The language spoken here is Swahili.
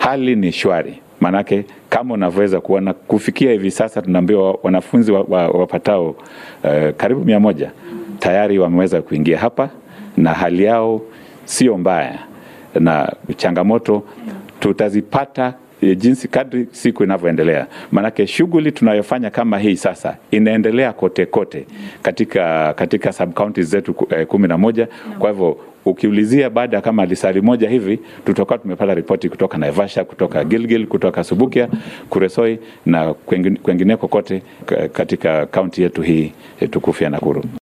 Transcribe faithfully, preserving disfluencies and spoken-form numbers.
hali ni shwari. Manake kama unavyoweza kuona kufikia hivi sasa tunaambiwa wanafunzi wapatao wa, wa uh, karibu mia moja tayari wameweza kuingia hapa na hali yao sio mbaya, na changamoto tutazipata jinsi kadri siku inavyoendelea. Manake shughuli tunayofanya kama hii sasa inaendelea kote kote katika katika sub counties zetu eh, kumi na moja. Kwa hivyo ukiulizia baada kama lisali moja hivi tutakuwa tumepata ripoti kutoka Naivasha, kutoka Gilgil, kutoka Subukia, Kuresoi na kwengineko kote katika kaunti yetu hii tukufu ya Nakuru.